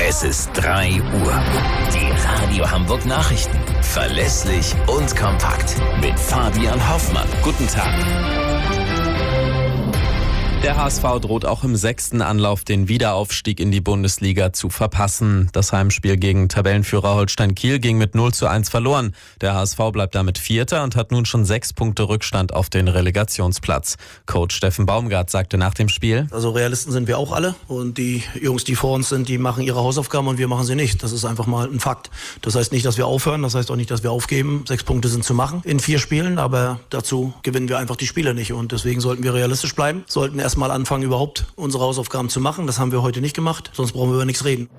Es ist 3 Uhr. Die Radio Hamburg Nachrichten. Verlässlich und kompakt. Mit Fabian Hoffmann. Guten Tag. Der HSV droht auch im 6. Anlauf den Wiederaufstieg in die Bundesliga zu verpassen. Das Heimspiel gegen Tabellenführer Holstein Kiel ging mit 0:1 verloren. Der HSV bleibt damit Vierter und hat nun schon 6 Punkte Rückstand auf den Relegationsplatz. Coach Steffen Baumgart sagte nach dem Spiel: Also Realisten sind wir auch alle und die Jungs, die vor uns sind, die machen ihre Hausaufgaben und wir machen sie nicht. Das ist einfach mal ein Fakt. Das heißt nicht, dass wir aufhören, das heißt auch nicht, dass wir aufgeben. 6 Punkte sind zu machen in 4 Spielen, aber dazu gewinnen wir einfach die Spiele nicht und deswegen sollten wir realistisch bleiben, sollten erstmal anfangen, überhaupt unsere Hausaufgaben zu machen. Das haben wir heute nicht gemacht, sonst brauchen wir über nichts reden.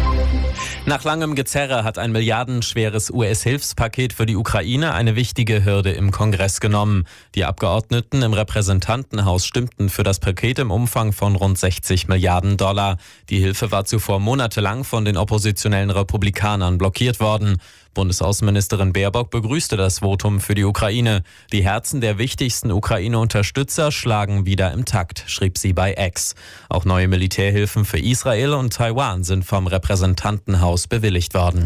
Nach langem Gezerre hat ein milliardenschweres US-Hilfspaket für die Ukraine eine wichtige Hürde im Kongress genommen. Die Abgeordneten im Repräsentantenhaus stimmten für das Paket im Umfang von rund 60 Milliarden $. Die Hilfe war zuvor monatelang von den oppositionellen Republikanern blockiert worden. Bundesaußenministerin Baerbock begrüßte das Votum für die Ukraine. Die Herzen der wichtigsten Ukraine-Unterstützer schlagen wieder im Takt, schrieb sie bei X. Auch neue Militärhilfen für Israel und Taiwan sind vom Repräsentantenhaus bewilligt worden.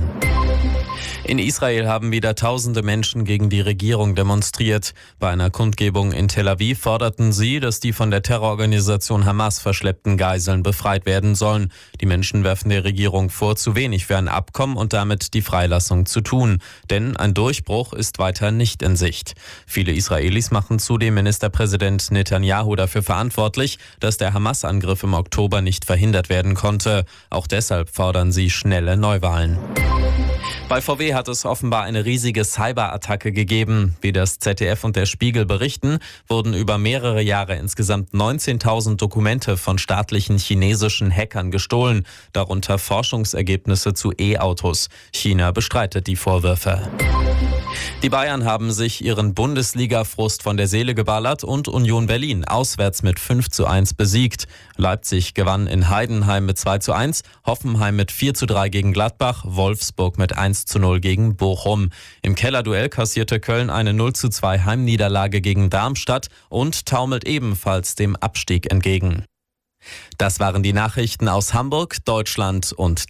In Israel haben wieder tausende Menschen gegen die Regierung demonstriert. Bei einer Kundgebung in Tel Aviv forderten sie, dass die von der Terrororganisation Hamas verschleppten Geiseln befreit werden sollen. Die Menschen werfen der Regierung vor, zu wenig für ein Abkommen und damit die Freilassung zu tun. Denn ein Durchbruch ist weiter nicht in Sicht. Viele Israelis machen zudem Ministerpräsident Netanyahu dafür verantwortlich, dass der Hamas-Angriff im Oktober nicht verhindert werden konnte. Auch deshalb fordern sie schnelle Neuwahlen. Bei VW hat es offenbar eine riesige Cyberattacke gegeben. Wie das ZDF und der Spiegel berichten, wurden über mehrere Jahre insgesamt 19.000 Dokumente von staatlichen chinesischen Hackern gestohlen, darunter Forschungsergebnisse zu E-Autos. China bestreitet die Vorwürfe. Die Bayern haben sich ihren Bundesliga-Frust von der Seele geballert und Union Berlin auswärts mit 5:1 besiegt. Leipzig gewann in Heidenheim mit 2:1, Hoffenheim mit 4:3 gegen Gladbach, Wolfsburg mit 1:0 gegen Bochum. Im Kellerduell kassierte Köln eine 0:2 Heimniederlage gegen Darmstadt und taumelt ebenfalls dem Abstieg entgegen. Das waren die Nachrichten aus Hamburg, Deutschland und